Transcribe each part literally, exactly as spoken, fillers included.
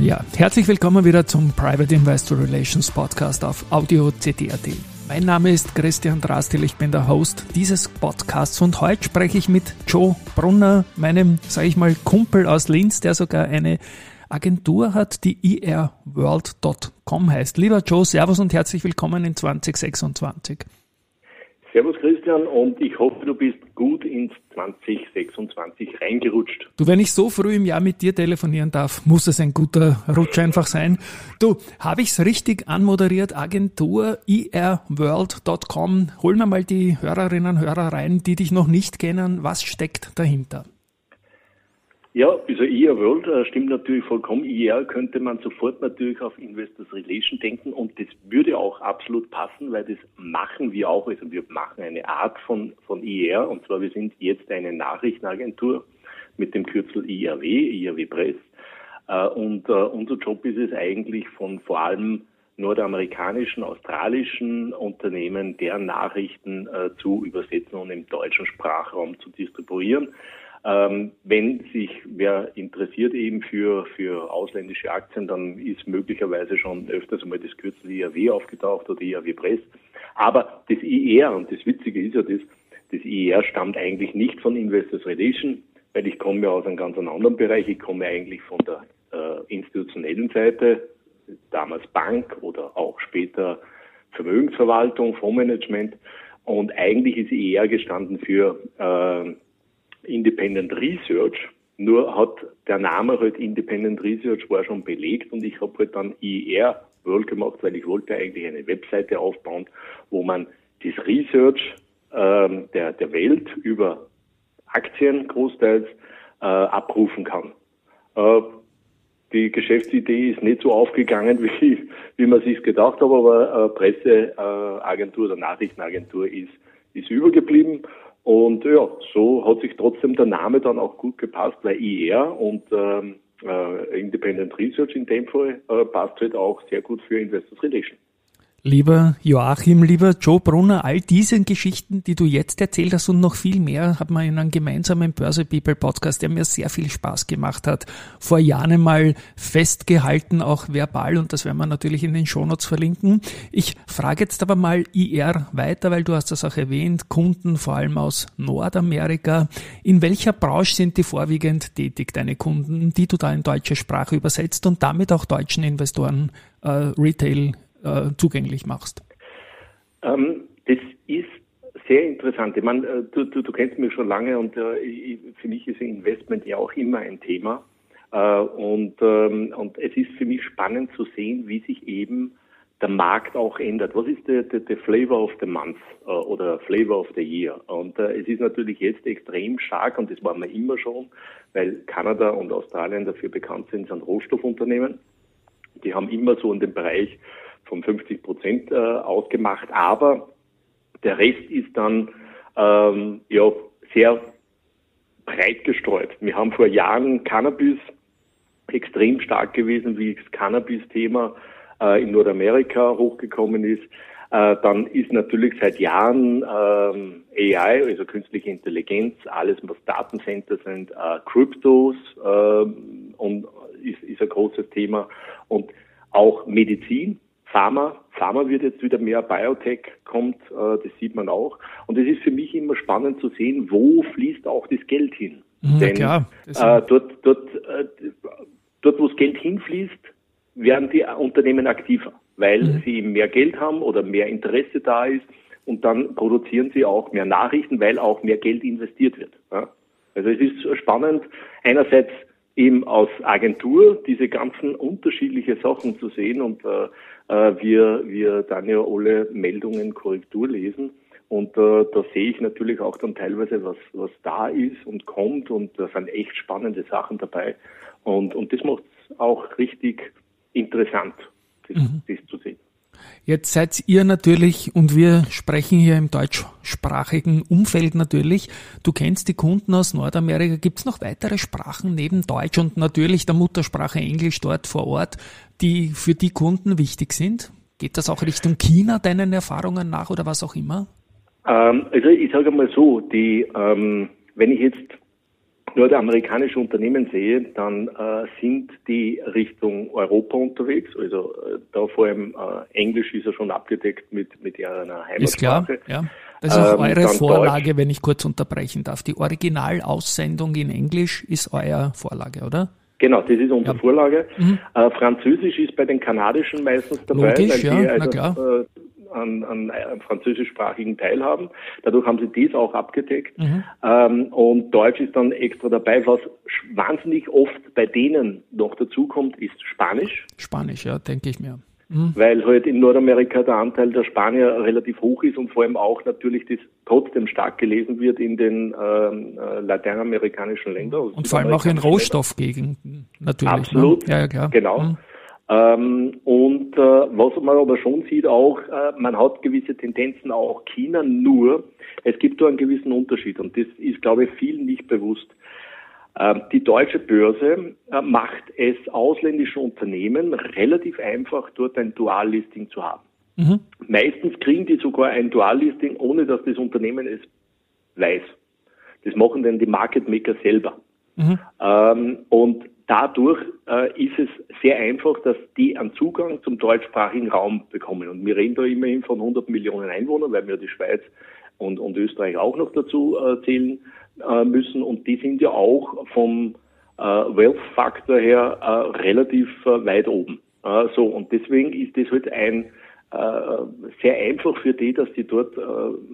Ja, herzlich willkommen wieder zum Private Investor Relations Podcast auf Audio C T R T. Mein Name ist Christian Drastil, ich bin der Host dieses Podcasts und heute spreche ich mit Joe Brunner, meinem, sage ich mal, Kumpel aus Linz, der sogar eine Agentur hat, die i r world Punkt com heißt. Lieber Joe, Servus und herzlich willkommen in zwanzig sechsundzwanzig. Servus Christian, und ich hoffe, du bist gut ins zwanzig sechsundzwanzig reingerutscht. Du, wenn ich so früh im Jahr mit dir telefonieren darf, muss es ein guter Rutsch einfach sein. Du, habe ich es richtig anmoderiert? Agentur i r world Punkt com. Holen wir mal die Hörerinnen und Hörer rein, die dich noch nicht kennen. Was steckt dahinter? Ja, also i r World äh, stimmt natürlich vollkommen. I R könnte man sofort natürlich auf Investors Relation denken, und das würde auch absolut passen, weil das machen wir auch. Also wir machen eine Art von von I R, und zwar wir sind jetzt eine Nachrichtenagentur mit dem Kürzel I R W, I R W Press. Äh, und äh, unser Job ist es eigentlich, von vor allem nordamerikanischen, australischen Unternehmen deren Nachrichten äh, zu übersetzen und im deutschen Sprachraum zu distribuieren. Ähm, wenn sich wer interessiert eben für für ausländische Aktien, dann ist möglicherweise schon öfters einmal das Kürzel I R W aufgetaucht oder I R W Press. Aber das I R, und das Witzige ist ja das, das I R stammt eigentlich nicht von Investors Relation, weil ich komme ja aus einem ganz anderen Bereich. Ich komme eigentlich von der äh, institutionellen Seite, damals Bank oder auch später Vermögensverwaltung, Fondsmanagement. Und eigentlich ist I R gestanden für äh, Independent Research, nur hat der Name halt Independent Research war schon belegt, und ich habe halt dann I R World gemacht, weil ich wollte eigentlich eine Webseite aufbauen, wo man das Research ähm, der der Welt über Aktien großteils äh, abrufen kann. Äh, die Geschäftsidee ist nicht so aufgegangen, wie wie man sich gedacht hat, aber äh, Presseagentur oder Nachrichtenagentur ist ist übergeblieben. Und ja, so hat sich trotzdem der Name dann auch gut gepasst, weil I R und ähm, äh, Independent Research in dem Fall äh, passt halt auch sehr gut für Investors Relation. Lieber Joachim, lieber Joe Brunner, all diese Geschichten, die du jetzt erzählt hast und noch viel mehr, hat man in einem gemeinsamen Börse People Podcast, der mir sehr viel Spaß gemacht hat, vor Jahren einmal festgehalten, auch verbal, und das werden wir natürlich in den Shownotes verlinken. Ich frage jetzt aber mal I R weiter, weil du hast das auch erwähnt, Kunden vor allem aus Nordamerika. In welcher Branche sind die vorwiegend tätig, deine Kunden, die du da in deutsche Sprache übersetzt und damit auch deutschen Investoren äh, Retail zugänglich machst? Ähm, das ist sehr interessant. Ich meine, du, du, du kennst mich schon lange, und äh, ich, für mich ist Investment ja auch immer ein Thema. Äh, und, ähm, und es ist für mich spannend zu sehen, wie sich eben der Markt auch ändert. Was ist der, der, der Flavor of the Month äh, oder Flavor of the Year? Und äh, es ist natürlich jetzt extrem stark, und das waren wir immer schon, weil Kanada und Australien dafür bekannt sind, sind Rohstoffunternehmen. Die haben immer so in dem Bereich von fünfzig Prozent äh, ausgemacht, aber der Rest ist dann ähm, ja sehr breit gestreut. Wir haben vor Jahren Cannabis extrem stark gewesen, wie das Cannabis-Thema äh, in Nordamerika hochgekommen ist. Äh, dann ist natürlich seit Jahren ähm, A I, also künstliche Intelligenz, alles was Datencenter sind, äh, Kryptos äh, und ist, ist ein großes Thema, und auch Medizin. Pharma, Pharma wird jetzt wieder mehr, Biotech kommt, äh, das sieht man auch. Und es ist für mich immer spannend zu sehen, wo fließt auch das Geld hin. Ja, Denn klar. Äh, dort, dort, äh, dort, wo das Geld hinfließt, werden die Unternehmen aktiver, weil mhm. sie eben mehr Geld haben oder mehr Interesse da ist, und dann produzieren sie auch mehr Nachrichten, weil auch mehr Geld investiert wird. Ja? Also es ist spannend, einerseits eben aus Agentur diese ganzen unterschiedliche Sachen zu sehen, und äh, wir wir dann ja alle Meldungen Korrektur lesen, und äh, da sehe ich natürlich auch dann teilweise, was was da ist und kommt, und da sind echt spannende Sachen dabei, und und das macht es auch richtig interessant, das, mhm. das zu sehen. Jetzt seid ihr natürlich, und wir sprechen hier im deutschsprachigen Umfeld natürlich, du kennst die Kunden aus Nordamerika. Gibt es noch weitere Sprachen neben Deutsch und natürlich der Muttersprache Englisch dort vor Ort, die für die Kunden wichtig sind? Geht das auch Richtung China, deinen Erfahrungen nach, oder was auch immer? Ähm, also ich sage mal so, die, ähm, wenn ich jetzt nordamerikanische Unternehmen sehe, dann äh, sind die Richtung Europa unterwegs. Also äh, da vor allem äh, Englisch ist ja schon abgedeckt mit, mit ihrer Heimatsprache. Ist klar, ja. Das ist auch Ähm, eure Vorlage, Deutsch. wenn ich kurz unterbrechen darf. Die Originalaussendung in Englisch ist euer Vorlage, oder? Genau, das ist unsere Ja. Vorlage. Mhm. Äh, Französisch ist bei den Kanadischen meistens dabei, Logisch, weil ja, die na also, klar. äh, an, an einem französischsprachigen Teil haben. Dadurch haben sie das auch abgedeckt. Mhm. Ähm, und Deutsch ist dann extra dabei. Was wahnsinnig oft bei denen noch dazukommt, ist Spanisch. Spanisch, ja, denke ich mir. Mhm. Weil halt in Nordamerika der Anteil der Spanier relativ hoch ist und vor allem auch natürlich das trotzdem stark gelesen wird in den ähm, äh, lateinamerikanischen Ländern. Und vor allem auch in Rohstoffgegenden, natürlich. Absolut, Ne? Ja, ja, klar. genau. Mhm. Ähm, und äh, was man aber schon sieht auch, äh, man hat gewisse Tendenzen auch China, nur es gibt da einen gewissen Unterschied und das ist, glaube ich, vielen nicht bewusst. Ähm, die deutsche Börse äh, macht es ausländischen Unternehmen relativ einfach, dort ein Duallisting zu haben. Mhm. Meistens kriegen die sogar ein Duallisting, ohne dass das Unternehmen es weiß. Das machen dann die Market Maker selber. Mhm. Ähm, und dadurch äh, ist es sehr einfach, dass die einen Zugang zum deutschsprachigen Raum bekommen. Und wir reden da immerhin von hundert Millionen Einwohnern, weil wir die Schweiz und, und Österreich auch noch dazu äh, zählen äh, müssen. Und die sind ja auch vom äh, Wealth-Faktor her äh, relativ äh, weit oben. Äh, so, und deswegen ist das halt ein äh, sehr einfach für die, dass die dort äh,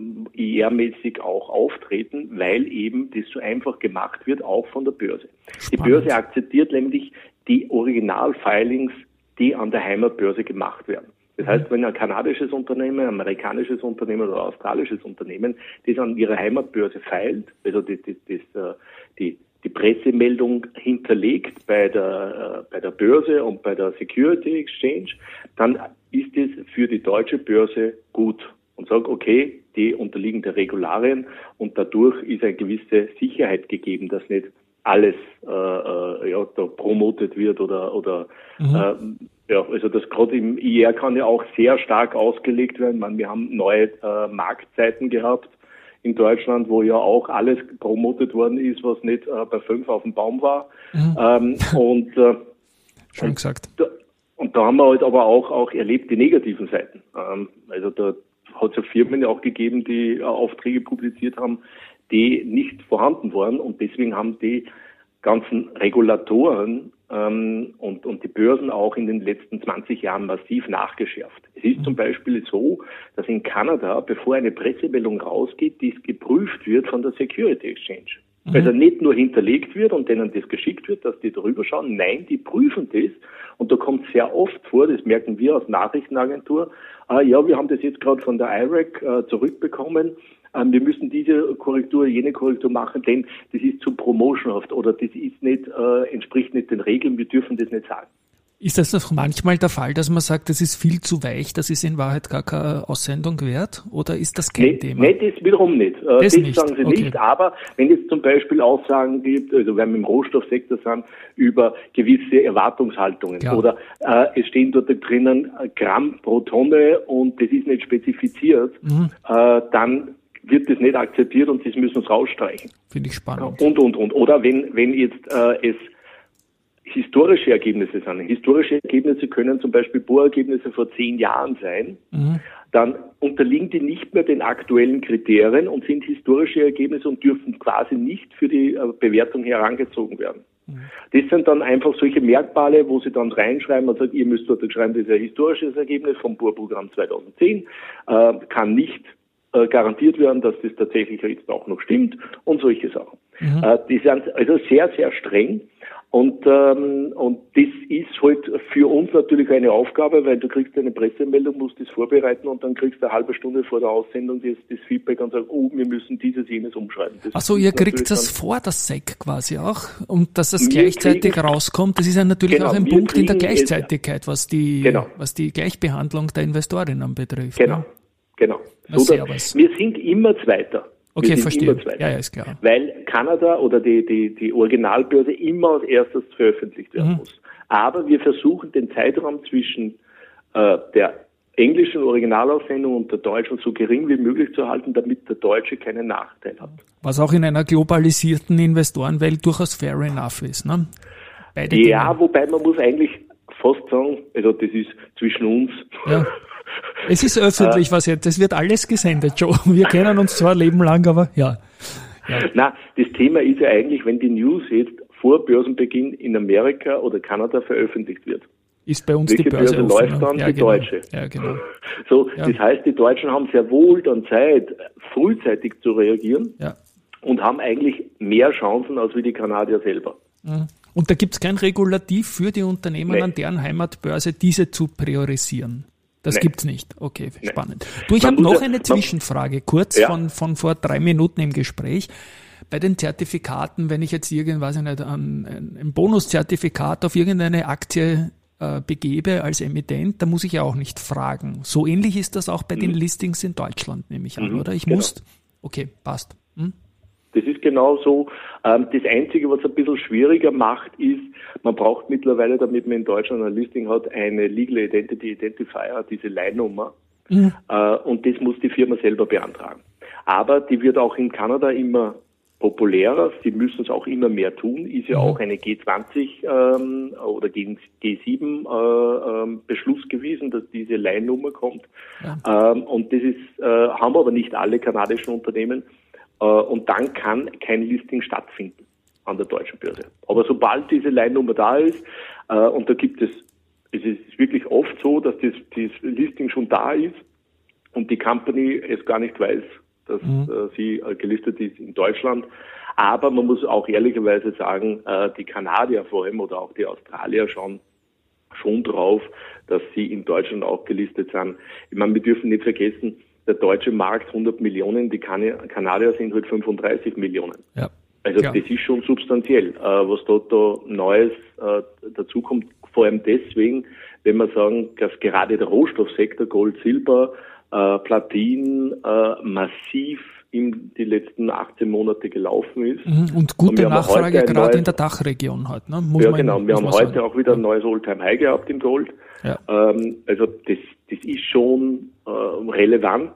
I R-mäßig auch auftreten, weil eben das so einfach gemacht wird, auch von der Börse. Spannend. Die Börse akzeptiert nämlich die Original-Filings, die an der Heimatbörse gemacht werden. Das heißt, wenn ein kanadisches Unternehmen, ein amerikanisches Unternehmen oder ein australisches Unternehmen das an ihrer Heimatbörse feilt, also das, das, das, die, die Pressemeldung hinterlegt bei der, bei der Börse und bei der Security Exchange, dann ist es für die deutsche Börse gut und sagt, okay, die unterliegen der Regularien und dadurch ist eine gewisse Sicherheit gegeben, dass nicht alles äh, äh, ja, da promotet wird oder oder mhm. äh, ja, also das gerade im I R kann ja auch sehr stark ausgelegt werden. Man, wir haben neue äh, Marktzeiten gehabt in Deutschland, wo ja auch alles promotet worden ist, was nicht äh, bei fünf auf dem Baum war. Mhm. Ähm, und äh, Schön gesagt. Und, und da haben wir halt aber auch auch erlebt die negativen Seiten. Ähm, also da hat es ja Firmen ja auch gegeben, die äh, Aufträge publiziert haben, die nicht vorhanden waren und deswegen haben die ganzen Regulatoren ähm, und, und die Börsen auch in den letzten zwanzig Jahren massiv nachgeschärft. Es ist mhm. zum Beispiel so, dass in Kanada, bevor eine Pressemeldung rausgeht, dies geprüft wird von der Security Exchange. Mhm. Also nicht nur hinterlegt wird und denen das geschickt wird, dass die drüber schauen, nein, die prüfen das und da kommt sehr oft vor, das merken wir aus Nachrichtenagentur, äh, ja, wir haben das jetzt gerade von der I R E C äh, zurückbekommen, wir müssen diese Korrektur, jene Korrektur machen, denn das ist zu promotionhaft oder das ist nicht, äh, entspricht nicht den Regeln, wir dürfen das nicht sagen. Ist das doch manchmal der Fall, dass man sagt, das ist viel zu weich, das ist in Wahrheit gar keine Aussendung wert? Oder ist das kein nee, Thema? Nein, das wiederum nicht. Äh, das, das nicht. sagen sie okay. nicht, aber wenn es zum Beispiel Aussagen gibt, also wenn wir im Rohstoffsektor sind, über gewisse Erwartungshaltungen ja. oder äh, es stehen dort drinnen Gramm pro Tonne und das ist nicht spezifiziert, mhm. äh, dann wird das nicht akzeptiert und das müssen sie rausstreichen. Finde ich spannend. Und, und, und. Oder wenn, wenn jetzt äh, es historische Ergebnisse sind. Historische Ergebnisse können zum Beispiel Bohrergebnisse vor zehn Jahren sein. Mhm. Dann unterliegen die nicht mehr den aktuellen Kriterien und sind historische Ergebnisse und dürfen quasi nicht für die äh, Bewertung herangezogen werden. Mhm. Das sind dann einfach solche Merkmale, wo sie dann reinschreiben und sagen, ihr müsst dort schreiben, das ist ein historisches Ergebnis vom Bohrprogramm zweitausendzehn, äh, kann nicht garantiert werden, dass das tatsächlich jetzt auch noch stimmt und solche Sachen. Mhm. Äh, die sind also sehr, sehr streng und ähm, und das ist halt für uns natürlich eine Aufgabe, weil du kriegst eine Pressemeldung, musst das vorbereiten und dann kriegst du eine halbe Stunde vor der Aussendung das, das Feedback und sagst, oh, wir müssen dieses, jenes umschreiben. Das Achso, ihr kriegt das vor das S E C quasi auch und dass das gleichzeitig kriegen, rauskommt, das ist ja natürlich genau, auch ein Punkt in der Gleichzeitigkeit, was die, genau. was die Gleichbehandlung der Investorinnen betrifft. Genau. Ne? Genau. So, dass, wir sind immer Zweiter. Okay, wir sind verstehe. Immer Zweiter, ja, ja, ist klar. Weil Kanada oder die, die, die Originalbörse immer als erstes veröffentlicht werden mhm. muss. Aber wir versuchen den Zeitraum zwischen äh, der englischen Originalaussendung und der deutschen so gering wie möglich zu halten, damit der Deutsche keinen Nachteil hat. Was auch in einer globalisierten Investorenwelt durchaus fair enough ist, ne? Beide ja, Dinge. Wobei man muss eigentlich fast sagen, also das ist zwischen uns. Ja. Es ist öffentlich, was jetzt, es wird alles gesendet, Joe. Wir kennen uns zwar ein Leben lang, aber ja. ja. Na, das Thema ist ja eigentlich, wenn die News jetzt vor Börsenbeginn in Amerika oder Kanada veröffentlicht wird. Ist bei uns Welche die Börse, Börse offen, läuft dann? ja, die genau. deutsche. Ja, genau. So, ja. Das heißt, die Deutschen haben sehr wohl dann Zeit, frühzeitig zu reagieren ja. und haben eigentlich mehr Chancen als wie die Kanadier selber. Und da gibt es kein Regulativ für die Unternehmen nee. an deren Heimatbörse, diese zu priorisieren. Das nee. gibt's nicht. Okay, nee. spannend. Du, ich habe noch ja, eine Zwischenfrage, kurz ja. von, von vor drei Minuten im Gespräch. Bei den Zertifikaten, wenn ich jetzt irgendwas nicht, ein, ein Bonuszertifikat auf irgendeine Aktie äh, begebe als Emittent, da muss ich ja auch nicht fragen. So ähnlich ist das auch bei mhm. den Listings in Deutschland, nehme ich an, mhm, oder? Ich genau. muss, okay, passt. Hm? Das ist genau so. Ähm, das Einzige, was ein bisschen schwieriger macht, ist, man braucht mittlerweile, damit man in Deutschland ein Listing hat, eine Legal Identity Identifier, diese Leihnummer. Mhm. Äh, und das muss die Firma selber beantragen. Aber die wird auch in Kanada immer populärer. Sie müssen es auch immer mehr tun. Ist ja mhm. auch eine G zwanzig ähm, oder G sieben äh, ähm, Beschluss gewesen, dass diese Leihnummer kommt. Ja. Ähm, und das ist, äh, haben aber nicht alle kanadischen Unternehmen. Äh, und dann kann kein Listing stattfinden an der deutschen Börse. Aber sobald diese Leihnummer da ist, äh, und da gibt es, es ist wirklich oft so, dass das, das Listing schon da ist und die Company es gar nicht weiß, dass mhm. äh, sie äh, gelistet ist in Deutschland. Aber man muss auch ehrlicherweise sagen, äh, die Kanadier vor allem oder auch die Australier schauen schon drauf, dass sie in Deutschland auch gelistet sind. Ich meine, wir dürfen nicht vergessen, der deutsche Markt hundert Millionen, die kan- Kanadier sind halt fünfunddreißig Millionen. Ja. Also ja. das ist schon substanziell, äh, was dort da Neues äh, dazukommt. Vor allem deswegen, wenn wir sagen, dass gerade der Rohstoffsektor Gold, Silber, Äh, Platin äh, massiv in die letzten achtzehn Monate gelaufen ist. Und gute und Nachfrage gerade neues, in der Dachregion halt. Ne? Muss ja man, genau, wir haben heute sagen. auch wieder ein neues All-Time-High gehabt im Gold. Ja. Ähm, also das, das ist schon äh, relevant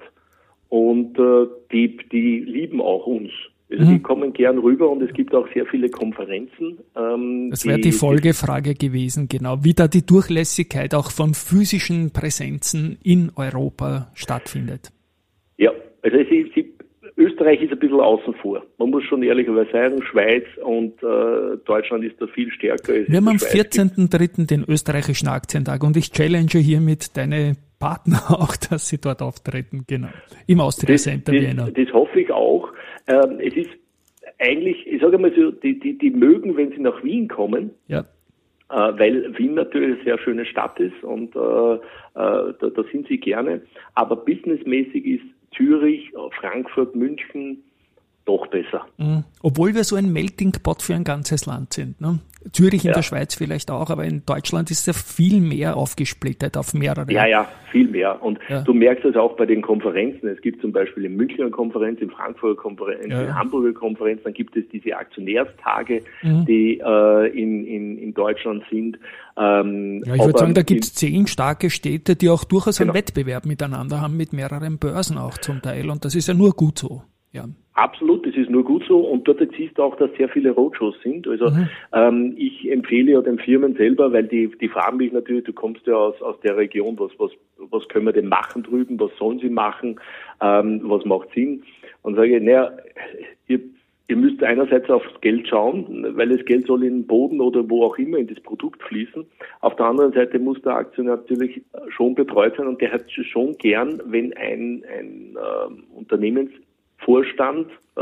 und äh, die, die lieben auch uns. Also mhm. die kommen gern rüber und es gibt auch sehr viele Konferenzen. Ähm, das wäre die, die Folgefrage gewesen, genau, wie da die Durchlässigkeit auch von physischen Präsenzen in Europa stattfindet. Ja, also es ist, Österreich ist ein bisschen außen vor. Man muss schon ehrlicherweise sagen, Schweiz und äh, Deutschland ist da viel stärker. Wir haben am vierzehnten dritten den österreichischen Aktientag und ich challenge hiermit deine Partner auch, dass sie dort auftreten, genau, im Austria Center das, Vienna. Das, das hoffe ich auch. Ähm, es ist eigentlich, ich sage mal so, die, die, die mögen, wenn sie nach Wien kommen, ja. äh, weil Wien natürlich eine sehr schöne Stadt ist und äh, äh, da, da sind sie gerne. Aber businessmäßig ist Zürich, Frankfurt, München doch besser. Mhm. Obwohl wir so ein Melting Pot für ein ganzes Land sind. Ne? Zürich in ja. der Schweiz vielleicht auch, aber in Deutschland ist es ja viel mehr aufgesplittet auf mehrere. Ja, ja, viel mehr. Und ja. du merkst es auch bei den Konferenzen. Es gibt zum Beispiel in München eine Konferenz, in Frankfurt eine Konferenz, ja. in Hamburg eine Konferenz. Dann gibt es diese Aktionärstage, mhm. die äh, in, in, in Deutschland sind. Ähm, ja, ich würde sagen, da gibt es zehn starke Städte, die auch durchaus genau. einen Wettbewerb miteinander haben, mit mehreren Börsen auch zum Teil. Und das ist ja nur gut so. Ja. Absolut, das ist nur gut so und dort siehst du auch, dass sehr viele Roadshows sind. Also mhm. ähm, ich empfehle ja den Firmen selber, weil die die fragen mich natürlich, du kommst ja aus aus der Region, was was was können wir denn machen drüben, was sollen sie machen, ähm, was macht Sinn? Und sage ich, naja, ihr, ihr müsst einerseits aufs Geld schauen, weil das Geld soll in den Boden oder wo auch immer in das Produkt fließen. Auf der anderen Seite muss der Aktionär natürlich schon betreut sein und der hat schon gern, wenn ein ein äh, Unternehmens Vorstand äh,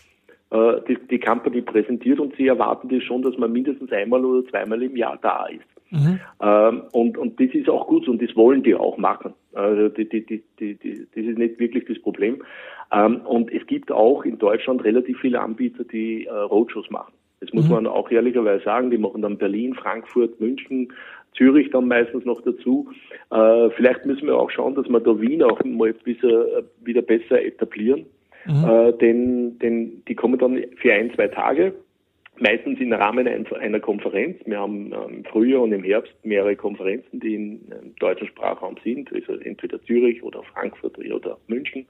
äh, die, die Company präsentiert und sie erwarten das schon, dass man mindestens einmal oder zweimal im Jahr da ist. Mhm. Ähm, und, und das ist auch gut und das wollen die auch machen. Also die, die, die, die, die, das ist nicht wirklich das Problem. Ähm, und es gibt auch in Deutschland relativ viele Anbieter, die äh, Roadshows machen. Das muss mhm. man auch ehrlicherweise sagen. Die machen dann Berlin, Frankfurt, München, Zürich dann meistens noch dazu. Äh, vielleicht müssen wir auch schauen, dass wir da Wien auch mal bisher, wieder besser etablieren. Mhm. Äh, denn, denn die kommen dann für ein, zwei Tage, meistens im Rahmen einer Konferenz. Wir haben im Frühjahr und im Herbst mehrere Konferenzen, die im deutschen Sprachraum sind, also entweder Zürich oder Frankfurt oder München.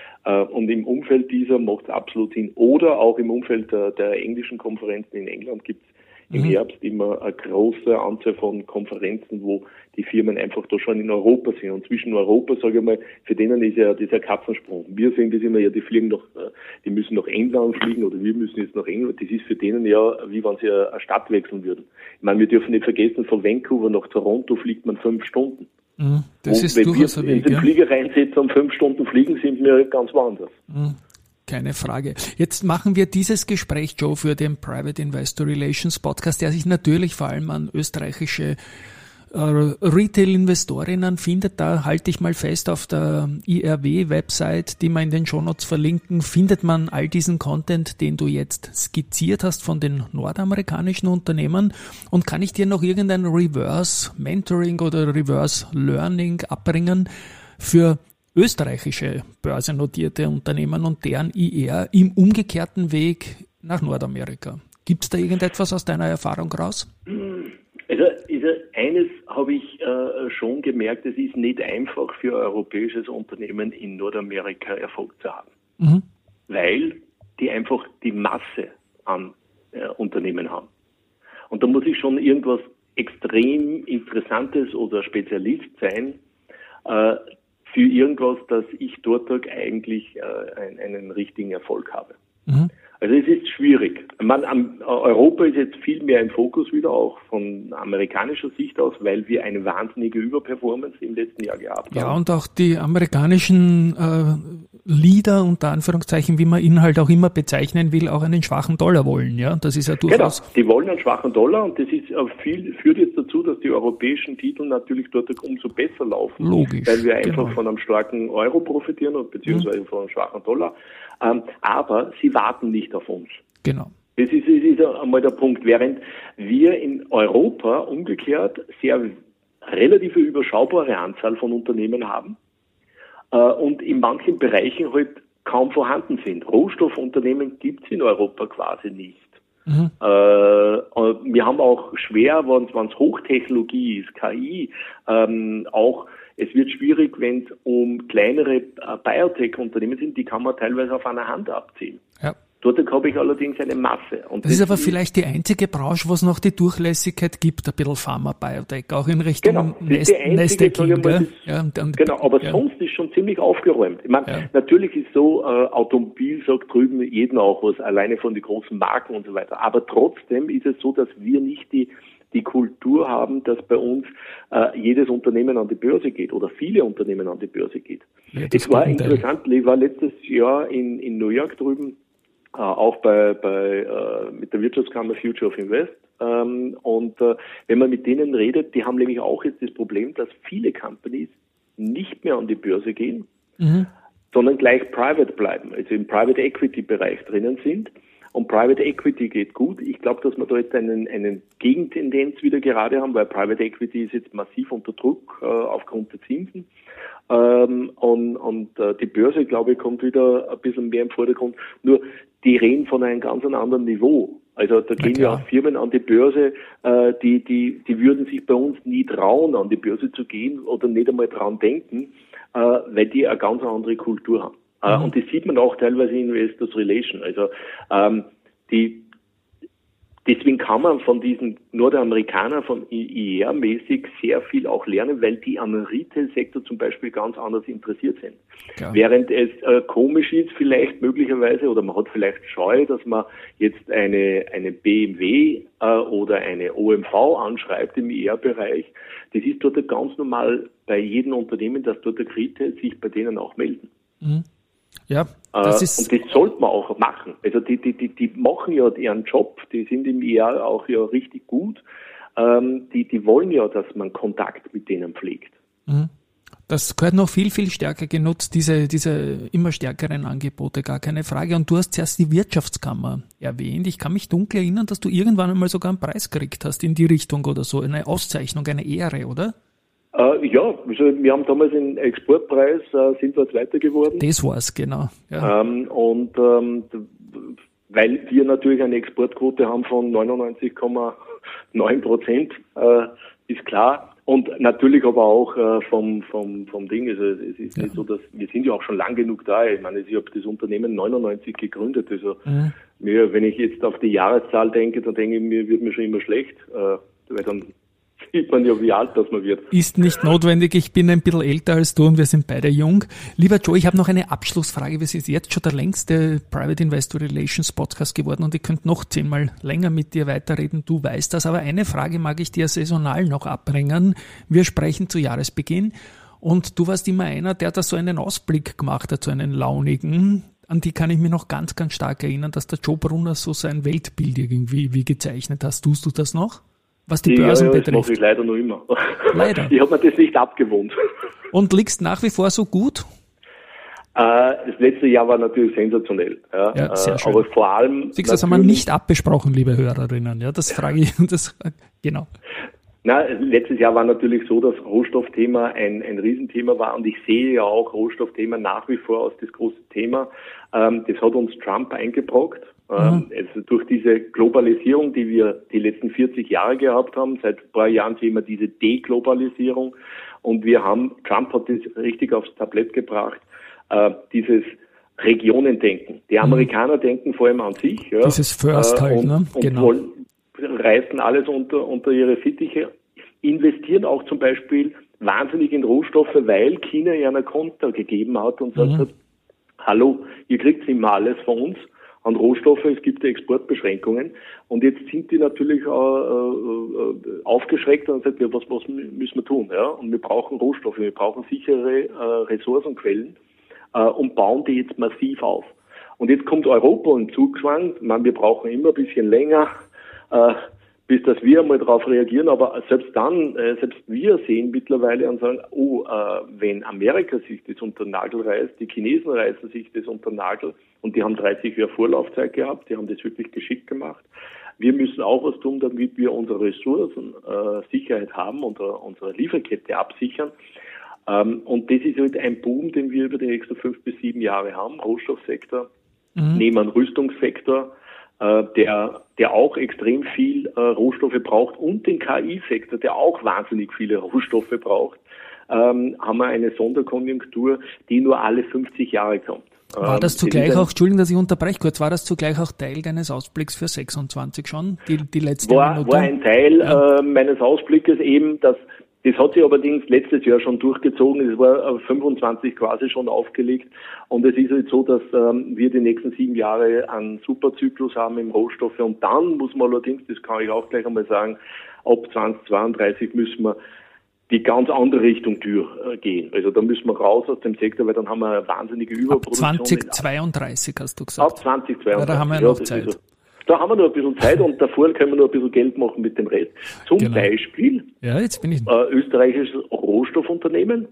Und im Umfeld dieser macht es absolut Sinn. Oder auch im Umfeld der, der englischen Konferenzen in England gibt es im mhm. Herbst immer eine große Anzahl von Konferenzen, wo die Firmen einfach da schon in Europa sind. Und zwischen Europa, sage ich mal, für denen ist ja dieser Katzensprung. Wir sehen das immer, ja, die fliegen nach, die müssen nach England fliegen oder wir müssen jetzt nach England. Das ist für denen ja, wie wenn sie eine Stadt wechseln würden. Ich meine, wir dürfen nicht vergessen, von Vancouver nach Toronto fliegt man fünf Stunden. Mhm, das und ist wenn durchaus wir ein in Weg, den ja. Flieger reinsetzen und fünf Stunden fliegen, sind wir ganz woanders. Mhm. Keine Frage. Jetzt machen wir dieses Gespräch, Joe, für den Private Investor Relations Podcast, der sich natürlich vor allem an österreichische äh, Retail-Investorinnen findet. Da halte ich mal fest, auf der I R W-Website, die wir in den Shownotes verlinken, findet man all diesen Content, den du jetzt skizziert hast von den nordamerikanischen Unternehmen. Und kann ich dir noch irgendein Reverse Mentoring oder Reverse Learning abbringen für österreichische börsennotierte Unternehmen und deren I R im umgekehrten Weg nach Nordamerika? Gibt es da irgendetwas aus deiner Erfahrung raus? Also, also eines habe ich äh, schon gemerkt, es ist nicht einfach für ein europäisches Unternehmen in Nordamerika Erfolg zu haben. Mhm. Weil die einfach die Masse an äh, Unternehmen haben. Und da muss ich schon irgendwas extrem Interessantes oder Spezialist sein, äh, für irgendwas, dass ich dort eigentlich äh, einen, einen richtigen Erfolg habe. Mhm. Also es ist schwierig. Man, am, Europa ist jetzt viel mehr im Fokus wieder, auch von amerikanischer Sicht aus, weil wir eine wahnsinnige Überperformance im letzten Jahr gehabt haben. Ja, und auch die amerikanischen äh, Leader, unter Anführungszeichen, wie man ihn halt auch immer bezeichnen will, auch einen schwachen Dollar wollen. Ja, das ist ja durchaus. Genau, die wollen einen schwachen Dollar und das ist viel, führt jetzt dazu, dass die europäischen Titel natürlich dort umso besser laufen. Logisch. Weil wir einfach genau. von einem starken Euro profitieren und beziehungsweise mhm. von einem schwachen Dollar. Ähm, aber sie warten nicht auf uns. Genau. Das ist, das ist einmal der Punkt. Während wir in Europa umgekehrt sehr relativ überschaubare Anzahl von Unternehmen haben äh, und in manchen Bereichen halt kaum vorhanden sind. Rohstoffunternehmen gibt es in Europa quasi nicht. Mhm. Äh, wir haben auch schwer, wenn es Hochtechnologie ist, K I, ähm, auch es wird schwierig, wenn es um kleinere äh, Biotech-Unternehmen sind, die kann man teilweise auf einer Hand abziehen. Ja. Dort habe ich allerdings eine Masse. Und das, das ist aber ist vielleicht die einzige Branche, wo es noch die Durchlässigkeit gibt, ein bisschen Pharma, Biotech, auch in Richtung genau, Nest, Nestecking. Ja, genau, aber ja. sonst ist schon ziemlich aufgeräumt. Ich meine, ja. natürlich ist so, äh, Automobil sagt drüben jeden auch was, alleine von den großen Marken und so weiter. Aber trotzdem ist es so, dass wir nicht die die Kultur haben, dass bei uns äh, jedes Unternehmen an die Börse geht oder viele Unternehmen an die Börse geht. Ja, es war interessant, ich war letztes Jahr in, in New York drüben, äh, auch bei, bei äh, mit der Wirtschaftskammer Future of Invest. Ähm, und äh, wenn man mit denen redet, die haben nämlich auch jetzt das Problem, dass viele Companies nicht mehr an die Börse gehen, mhm. sondern gleich private bleiben, also im Private Equity Bereich drinnen sind. Und Private Equity geht gut. Ich glaube, dass wir da jetzt einen, einen Gegentendenz wieder gerade haben, weil Private Equity ist jetzt massiv unter Druck äh, aufgrund der Zinsen. Ähm, und und äh, die Börse, glaube ich, kommt wieder ein bisschen mehr im Vordergrund. Nur, die reden von einem ganz anderen Niveau. Also da gehen ja auch Firmen an die Börse, äh, die, die, die würden sich bei uns nie trauen, an die Börse zu gehen oder nicht einmal dran denken, äh, weil die eine ganz andere Kultur haben. Mhm. Und das sieht man auch teilweise in Investors Relation. Also ähm, die deswegen kann man von diesen Nordamerikanern, von I E R-mäßig sehr viel auch lernen, weil die am Retail-Sektor zum Beispiel ganz anders interessiert sind. Ja. Während es äh, komisch ist vielleicht möglicherweise, oder man hat vielleicht Scheu, dass man jetzt eine eine B M W äh, oder eine O M V anschreibt im I E R-Bereich. Das ist dort ganz normal bei jedem Unternehmen, dass dort der Retail sich bei denen auch melden. Mhm. Ja, das äh, ist und das sollte man auch machen. Also die, die, die, die machen ja ihren Job, die sind im I E R auch ja richtig gut. Ähm, die, die wollen ja, dass man Kontakt mit denen pflegt. Das gehört noch viel, viel stärker genutzt, diese, diese immer stärkeren Angebote, gar keine Frage. Und du hast zuerst die Wirtschaftskammer erwähnt. Ich kann mich dunkel erinnern, dass du irgendwann einmal sogar einen Preis gekriegt hast in die Richtung oder so, eine Auszeichnung, eine Ehre, oder? Äh, ja, also wir haben damals den Exportpreis, äh, sind wir Zweiter geworden. Das war's, genau. Ja. Ähm, und ähm, weil wir natürlich eine Exportquote haben von neunundneunzig Komma neun Prozent, äh, ist klar. Und natürlich aber auch äh, vom vom vom Ding. Also es ist ja. nicht so, dass wir sind ja auch schon lang genug da. Ich meine, ich habe das Unternehmen neunundneunzig gegründet. Also mhm. mir, wenn ich jetzt auf die Jahreszahl denke, dann denke ich mir, wird mir schon immer schlecht, äh, weil dann sieht man ja, wie alt das man wird. Ist nicht notwendig. Ich bin ein bisschen älter als du und wir sind beide jung. Lieber Joe, ich habe noch eine Abschlussfrage. Wir sind jetzt schon der längste Private Investor Relations Podcast geworden und ich könnte noch zehnmal länger mit dir weiterreden. Du weißt das. Aber eine Frage mag ich dir saisonal noch abbringen. Wir sprechen zu Jahresbeginn und du warst immer einer, der da so einen Ausblick gemacht hat, so einen launigen. An die kann ich mich noch ganz, ganz stark erinnern, dass der Joe Brunner so sein Weltbild irgendwie wie gezeichnet hast. Tust du das noch? Was die Börsen ja, ja, betrifft. Das mache ich leider noch immer. Leider. Ich habe mir das nicht abgewohnt. Und liegst nach wie vor so gut? Äh, das letzte Jahr war natürlich sensationell. Ja, ja sehr schön. Aber vor allem... Siehst du, das haben wir nicht abgesprochen, liebe Hörerinnen. Ja, das frage ich. Das, genau. Na, letztes Jahr war natürlich so, dass Rohstoffthema ein, ein Riesenthema war und ich sehe ja auch Rohstoffthema nach wie vor als das große Thema. Ähm, das hat uns Trump eingebrockt. Mhm. Also durch diese Globalisierung, die wir die letzten vierzig Jahre gehabt haben, seit ein paar Jahren sehen wir diese Deglobalisierung und wir haben, Trump hat das richtig aufs Tablett gebracht, äh, dieses Regionendenken. Die Amerikaner mhm. denken vor allem an sich. Ja, dieses First halt, und, ne? Genau. Und wollen, reißen alles unter, unter ihre Fittiche, investieren auch zum Beispiel wahnsinnig in Rohstoffe, weil China ja eine Konter gegeben hat und sagt, mhm. hat, hallo, ihr kriegt immer alles von uns an Rohstoffe, es gibt ja Exportbeschränkungen und jetzt sind die natürlich äh, äh, aufgeschreckt und sagen, ja, was, was müssen wir tun? Ja? Und wir brauchen Rohstoffe, wir brauchen sichere äh, Ressourcenquellen äh, und bauen die jetzt massiv auf. Und jetzt kommt Europa im Zugzwang, ich meine, wir brauchen immer ein bisschen länger, äh, bis dass wir mal darauf reagieren, aber selbst dann, äh, selbst wir sehen mittlerweile und sagen, oh, äh, wenn Amerika sich das unter den Nagel reißt, die Chinesen reißen sich das unter den Nagel und die haben dreißig Jahre Vorlaufzeit gehabt, die haben das wirklich geschickt gemacht. Wir müssen auch was tun, damit wir unsere Ressourcensicherheit äh, haben, unsere, unsere Lieferkette absichern. Ähm, und das ist halt ein Boom, den wir über die nächsten fünf bis sieben Jahre haben, Rohstoffsektor, mhm. neben einem Rüstungssektor, der der auch extrem viel äh, Rohstoffe braucht und den K I-Sektor, der auch wahnsinnig viele Rohstoffe braucht, ähm, haben wir eine Sonderkonjunktur, die nur alle fünfzig Jahre kommt. War das zugleich das auch, Entschuldigung, dass ich unterbreche kurz, war das zugleich auch Teil deines Ausblicks für sechsundzwanzig schon, die, die letzte war, Minute? War ein Teil ja. äh, meines Ausblickes eben, dass das hat sich allerdings letztes Jahr schon durchgezogen. Es war fünfundzwanzig quasi schon aufgelegt. Und es ist halt so, dass ähm, wir die nächsten sieben Jahre einen Superzyklus haben im Rohstoffe. Und dann muss man allerdings, das kann ich auch gleich einmal sagen, ab zweitausendzweiunddreißig müssen wir die ganz andere Richtung durchgehen. Also da müssen wir raus aus dem Sektor, weil dann haben wir eine wahnsinnige Überproduktion. Ab zweitausendzweiunddreißig hast du gesagt. Ab zweitausendzweiunddreißig. Ja, da haben wir ja noch Zeit. So. Da haben wir noch ein bisschen Zeit und davor können wir noch ein bisschen Geld machen mit dem Rest. Zum genau. Beispiel ja, jetzt bin ich äh, österreichisches Rohstoffunternehmen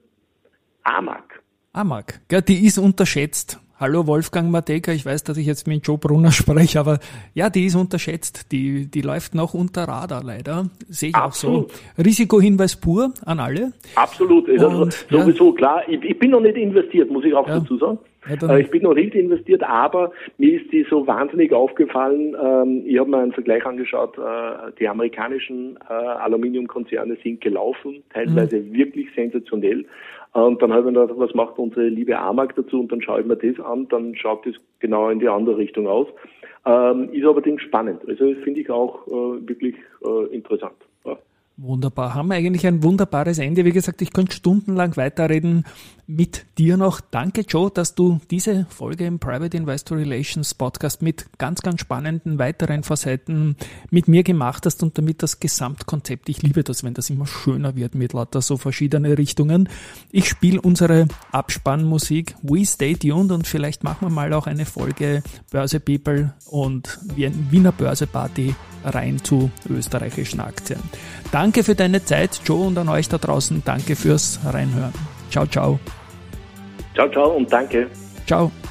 AMAG. AMAG, ja, die ist unterschätzt. Hallo Wolfgang Matejka, ich weiß, dass ich jetzt mit Joe Brunner spreche, aber ja, die ist unterschätzt. Die, die läuft noch unter Radar leider. Sehe ich Absolut. auch so. Risikohinweis pur an alle. Absolut. Und, also, sowieso ja. klar. Ich, ich bin noch nicht investiert, muss ich auch ja. dazu sagen. Ja, ich bin noch nicht investiert, aber mir ist die so wahnsinnig aufgefallen. Ähm, ich habe mir einen Vergleich angeschaut. Äh, die amerikanischen äh, Aluminiumkonzerne sind gelaufen, teilweise mhm. wirklich sensationell. Und dann habe ich mir gedacht, was macht unsere liebe AMAG dazu? Und dann schaue ich mir das an, dann schaut das genau in die andere Richtung aus. Ähm, ist allerdings spannend. Also finde ich auch äh, wirklich äh, interessant. Ja. Wunderbar. Haben wir eigentlich ein wunderbares Ende. Wie gesagt, ich könnte stundenlang weiterreden mit dir noch. Danke, Joe, dass du diese Folge im Private Investor Relations Podcast mit ganz, ganz spannenden weiteren Facetten mit mir gemacht hast und damit das Gesamtkonzept. Ich liebe das, wenn das immer schöner wird mit lauter so verschiedene Richtungen. Ich spiele unsere Abspannmusik We Stay Tuned und vielleicht machen wir mal auch eine Folge Börse People und Wiener Börse Party rein zu österreichischen Aktien. Danke für deine Zeit, Joe, und an euch da draußen. Danke fürs Reinhören. Ciao, ciao. Ciao, ciao und danke. Ciao.